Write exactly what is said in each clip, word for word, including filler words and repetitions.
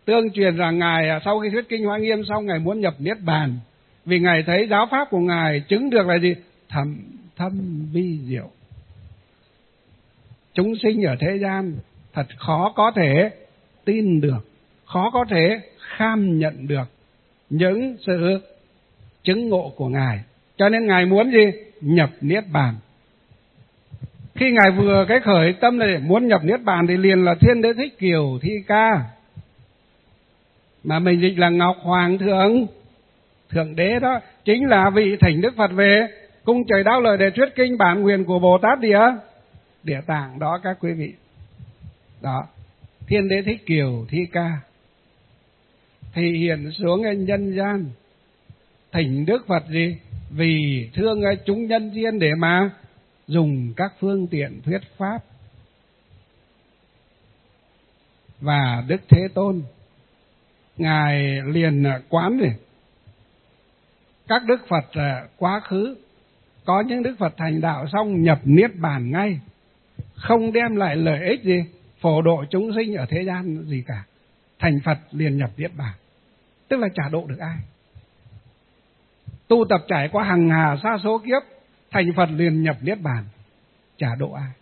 tương truyền rằng Ngài sau khi thuyết kinh Hoa Nghiêm xong, Ngài muốn nhập Niết Bàn, vì Ngài thấy giáo pháp của Ngài chứng được là gì? Thầm thâm vi diệu. Chúng sinh ở thế gian thật khó có thể tin được, khó có thể kham nhận được những sự chứng ngộ của Ngài. Cho nên Ngài muốn gì? Nhập Niết Bàn. Khi Ngài vừa cái khởi tâm này muốn nhập Niết Bàn thì liền là Thiên Đế Thích Kiều Thi Ca, mà mình dịch là Ngọc Hoàng Thượng Thượng Đế, đó chính là vị thỉnh Đức Phật về cung trời Đao Lợi để thuyết kinh bản nguyện của Bồ Tát Địa Địa Tạng đó các quý vị. Đó, Thiên Đế Thích Kiều Thi Ca thì hiện xuống nhân gian thỉnh Đức Phật gì? Vì thương chúng nhân duyên để mà dùng các phương tiện thuyết pháp. Và Đức Thế Tôn Ngài liền quán gì? Các Đức Phật quá khứ, có những Đức Phật thành đạo xong nhập Niết Bàn ngay, không đem lại lợi ích gì phổ độ chúng sinh ở thế gian gì cả. Thành Phật liền nhập Niết Bàn, tức là chả độ được ai. Tu tập trải qua hằng hà sa số kiếp, thành Phật liền nhập Niết Bàn, chả độ ai.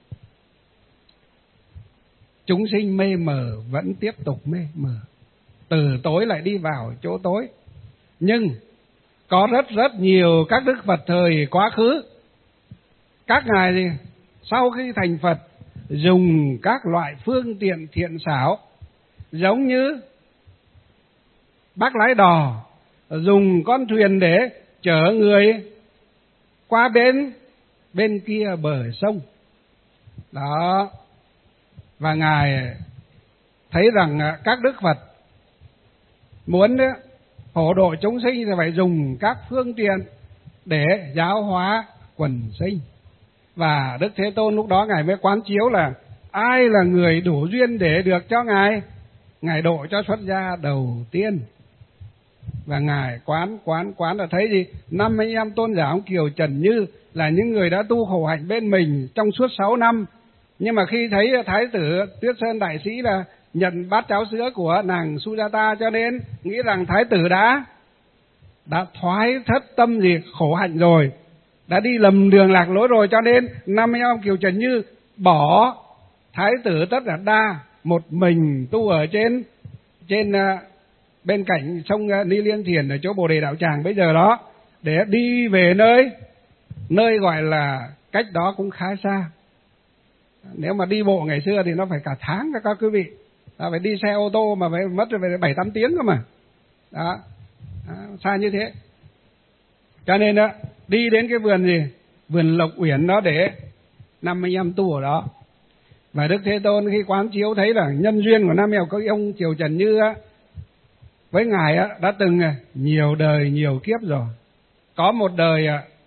Chúng sinh mê mờ vẫn tiếp tục mê mờ, từ tối lại đi vào chỗ tối. Nhưng có rất rất nhiều các Đức Phật thời quá khứ, các ngài gì? Sau khi thành Phật dùng các loại phương tiện thiện xảo, giống như bác lái đò dùng con thuyền để chở người qua bên bên kia bờ sông đó. Và ngài thấy rằng các Đức Phật muốn phổ độ chúng sinh thì phải dùng các phương tiện để giáo hóa quần sinh. Và Đức Thế Tôn lúc đó ngài mới quán chiếu là ai là người đủ duyên để được cho ngài, ngài độ cho xuất gia đầu tiên. Và ngài quán quán quán là thấy gì? Năm anh em tôn giả ông Kiều Trần Như là những người đã tu khổ hạnh bên mình trong suốt sáu năm. Nhưng mà khi thấy Thái tử Tuyết Sơn Đại Sĩ là nhận bát cháo sữa của nàng Sujata, cho nên nghĩ rằng Thái tử đã đã thoái thất tâm gì khổ hạnh rồi, đã đi lầm đường lạc lối rồi, cho nên năm anh em Kiều Trần Như bỏ Thái tử Tất Đạt Đa một mình tu ở trên trên bên cạnh sông Ni Liên Thiền ở chỗ Bồ Đề Đạo Tràng bây giờ đó, để đi về nơi nơi gọi là cách đó cũng khá xa. Nếu mà đi bộ ngày xưa thì nó phải cả tháng các các quý vị, à, phải đi xe ô tô mà phải mất về bảy tám tiếng cơ mà đó, à, xa như thế. Cho nên đó, đi đến cái vườn gì vườn Lộc Uyển đó để năm anh em tu ở đó. Và Đức Thế Tôn khi quán chiếu thấy là nhân duyên của năm em có ông Kiều Trần Như á, với ngài á, đã từng nhiều đời nhiều kiếp rồi. Có một đời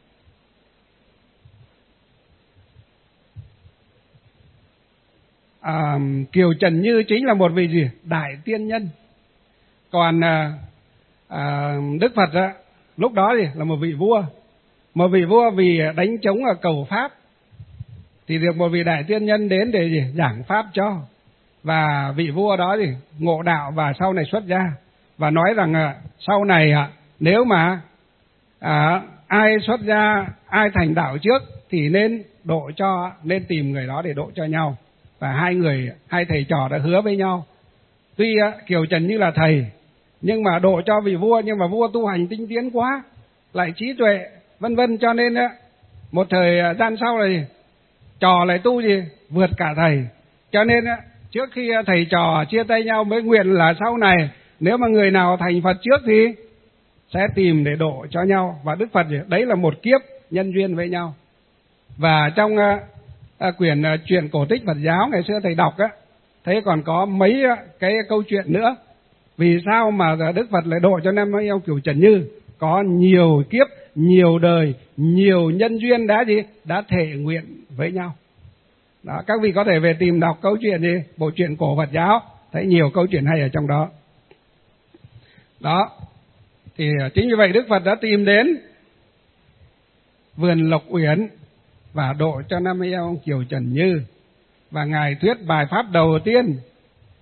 à, Kiều Trần Như chính là một vị gì đại tiên nhân. Còn à, à, Đức Phật á, lúc đó thì là một vị vua. Một vị vua vì đánh trống ở cầu Pháp thì được một vị đại tiên nhân đến để gì giảng Pháp cho. Và vị vua đó thì ngộ đạo và sau này xuất gia. Và nói rằng à, sau này à, nếu mà à, ai xuất gia, ai thành đạo trước thì nên độ cho, nên tìm người đó để độ cho nhau. Và hai người, hai thầy trò đã hứa với nhau. Tuy à, Kiều Trần Như là thầy, nhưng mà độ cho vị vua, nhưng mà vua tu hành tinh tiến quá, lại trí tuệ, vân vân, cho nên á, một thời gian sau này trò lại tu gì vượt cả thầy. Cho nên á, trước khi thầy trò chia tay nhau mới nguyện là sau này nếu mà người nào thành Phật trước thì sẽ tìm để độ cho nhau. Và Đức Phật đấy là một kiếp nhân duyên với nhau. Và trong à, quyển à, truyện cổ tích Phật giáo ngày xưa thầy đọc á, thấy còn có mấy cái câu chuyện nữa. Vì sao mà Đức Phật lại độ cho năm ông Kiều Trần Như? Có nhiều kiếp, nhiều đời, nhiều nhân duyên đã gì? Đã thể nguyện với nhau. Đó, các vị có thể về tìm đọc câu chuyện gì? Bộ truyện cổ Phật giáo, thấy nhiều câu chuyện hay ở trong đó. Đó, thì chính vì vậy Đức Phật đã tìm đến vườn Lộc Uyển và độ cho năm ông Kiều Trần Như. Và Ngài thuyết bài Pháp đầu tiên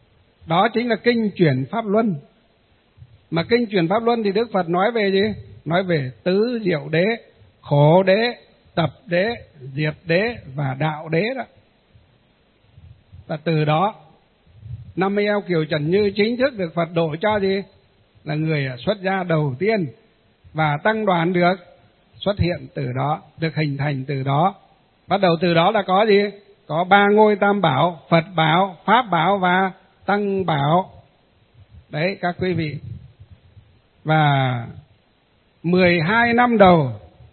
Đó chính là kinh chuyển Pháp Luân. Mà kinh chuyển Pháp Luân thì Đức Phật nói về gì? Nói về tứ diệu đế, khổ đế, tập đế, diệt đế và đạo đế đó. Và từ đó Năm mươi eo Kiều Trần Như chính thức được Phật độ cho gì? Là người xuất gia đầu tiên. Và tăng đoàn được xuất hiện từ đó, được hình thành từ đó. Bắt đầu từ đó là có gì? Có ba ngôi tam bảo, Phật bảo, Pháp bảo và Tăng bảo. Đấy các quý vị. Và mười hai năm đầu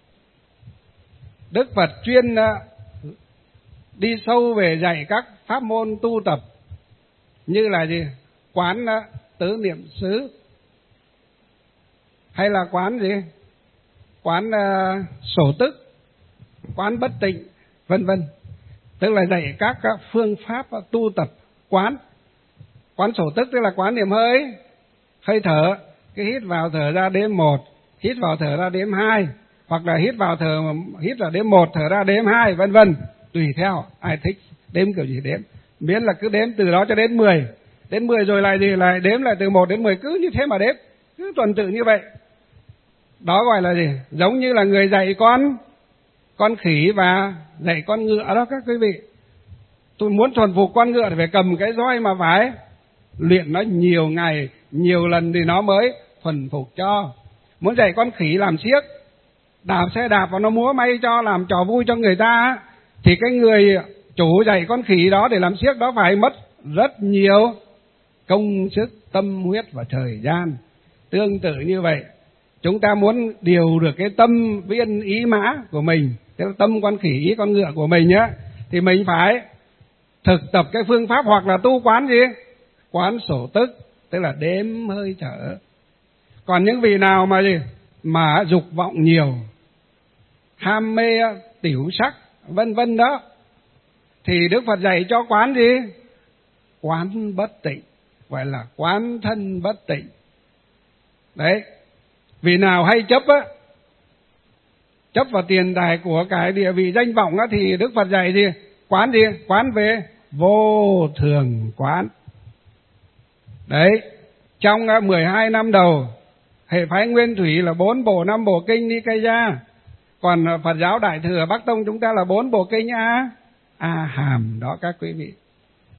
Đức Phật chuyên đi sâu về dạy các pháp môn tu tập, như là gì? Quán tứ niệm xứ, hay là quán gì? Quán uh, sổ tức, quán bất tịnh, vân vân. Tức là dạy các phương pháp tu tập quán. Quán sổ tức tức là quán niệm hơi, hơi thở, cái hít vào thở ra đếm một, hít vào thở ra đếm hai, hoặc là hít vào thở hít là đếm một, thở ra đếm hai, vân vân. Tùy theo ai thích đếm kiểu gì đếm, miễn là cứ đếm từ đó cho đến mười. Đến mười rồi lại gì? Lại đếm lại từ một đến mười, cứ như thế mà đếm, cứ tuần tự như vậy. Đó gọi là gì? Giống như là người dạy con con khỉ và dạy con ngựa đó các quý vị. Tôi muốn thuần phục con ngựa thì phải cầm cái roi mà phải luyện nó nhiều ngày, nhiều lần thì nó mới thuần phục cho. Muốn dạy con khỉ làm xiếc, đạp xe đạp và nó múa may cho, làm trò vui cho người ta, thì cái người chủ dạy con khỉ đó để làm xiếc đó phải mất rất nhiều công sức, tâm huyết và thời gian. Tương tự như vậy, chúng ta muốn điều được cái tâm viên ý mã của mình, cái tâm con khỉ ý con ngựa của mình nhé, thì mình phải thực tập cái phương pháp hoặc là tu quán gì? Quán sổ tức, tức là đếm hơi thở. Còn những vị nào mà gì? Mà dục vọng nhiều, ham mê tiểu sắc, vân vân đó, thì Đức Phật dạy cho quán gì? Quán bất tịnh, gọi là quán thân bất tịnh. Đấy, vì nào hay chấp á, chấp vào tiền tài của cái địa vị danh vọng á, thì Đức Phật dạy gì? Quán gì? Quán về vô thường quán. Đấy, trong mười hai năm đầu, hệ phái Nguyên Thủy là bốn bộ năm bộ kinh Nikaya, còn Phật giáo Đại Thừa Bắc Tông chúng ta là bốn bộ kinh A A Hàm đó các quý vị.